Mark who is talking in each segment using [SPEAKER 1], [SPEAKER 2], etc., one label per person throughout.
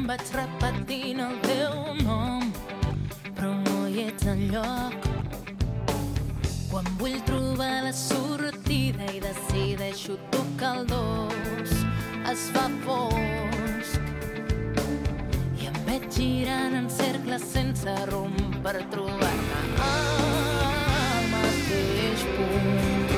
[SPEAKER 1] vaig repetint el teu nom, però no hi ets enlloc. Quan vull trobar la sortida i decideixo tocar el dos, es fa fosc i em veig girant en cercles sense rumb per trobar-me al mateix punt.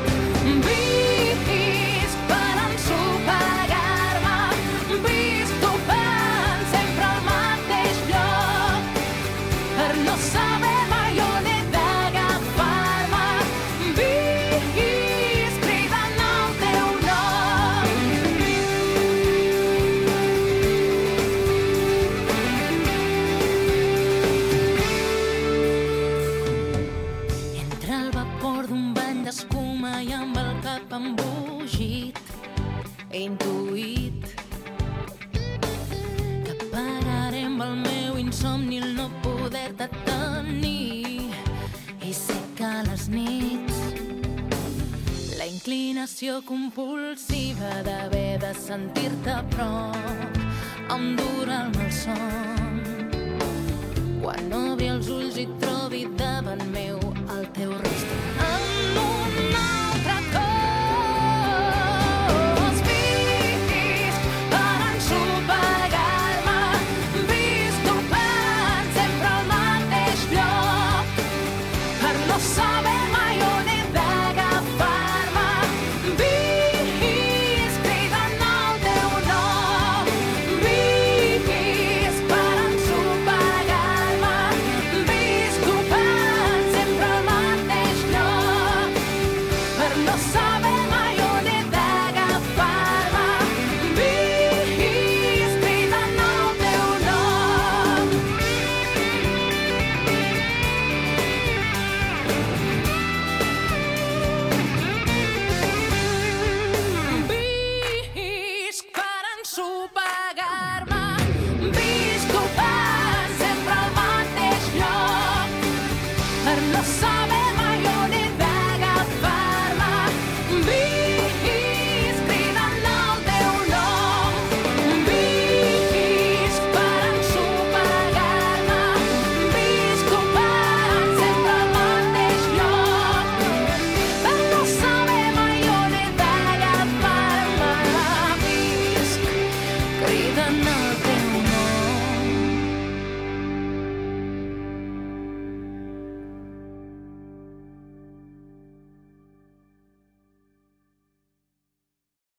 [SPEAKER 1] Visc per ensopegar-me, visc topant sempre al mateix lloc, per no saber mai on he d'agafar-me. Visc cridant el teu nom. Entre el vapor d'un bany d'escuma i amb el cap embogit, he intuït que pagaré amb el meu insomni el no poder-te tenir. I sé que a les nits la inclinació compulsiva d'haver de sentir-te a prop em dura el malson. Quan obri els ulls i trobi davant meu el teu rostre en un altre cos. Visc per ensopegar-me, visc topant sempre al mateix lloc, per no saber mai on he d'agafar-me. Visc cridant el teu nom. Visc per ensopegar-me, visc topant sempre al mateix lloc, per no saber